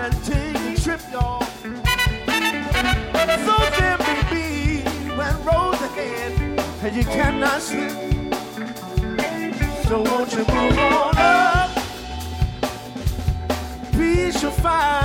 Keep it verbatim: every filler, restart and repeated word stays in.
until you trip, y'all. So there may be when roads ahead and you cannot slip. So won't you move on up? Peace you'll find.